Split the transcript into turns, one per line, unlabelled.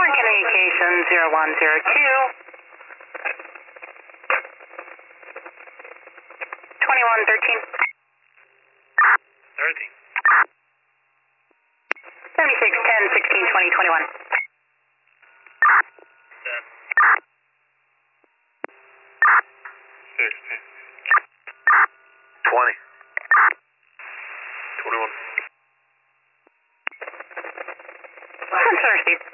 communication 0102. 2113.
13.
76 10 16 20 21.
10. 16. 20. 21.
Sensor Steve.